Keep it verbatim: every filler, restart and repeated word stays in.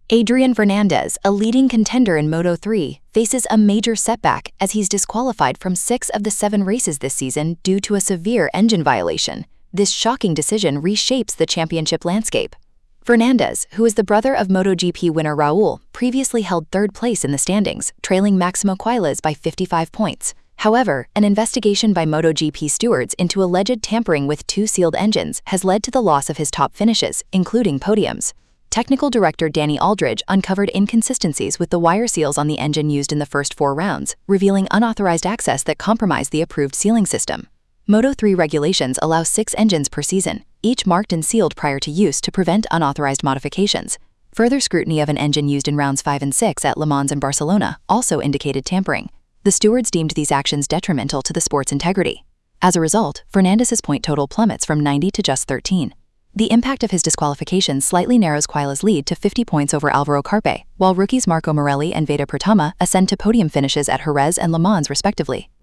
Adrian Fernandez, a leading contender in Moto three, faces a major setback as he's disqualified from six of the seven races this season due to a severe engine violation. This shocking decision reshapes the championship landscape. Fernandez, who is the brother of MotoGP winner Raul, previously held third place in the standings, trailing Maximo Quiles by fifty-five points. However, an investigation by MotoGP stewards into alleged tampering with two sealed engines has led to the loss of his top finishes, including podiums. Technical director Danny Aldridge uncovered inconsistencies with the wire seals on the engine used in the first four rounds, revealing unauthorized access that compromised the approved sealing system. Moto three regulations allow six engines per season, each marked and sealed prior to use to prevent unauthorized modifications. Further scrutiny of an engine used in rounds five and six at Le Mans and Barcelona also indicated tampering. The stewards deemed these actions detrimental to the sport's integrity. As a result, Fernandez's point total plummets from ninety to just thirteen. The impact of his disqualification slightly narrows Quiles' lead to fifty points over Alvaro Carpe, while rookies Marco Morelli and Veda Pratama ascend to podium finishes at Jerez and Le Mans respectively.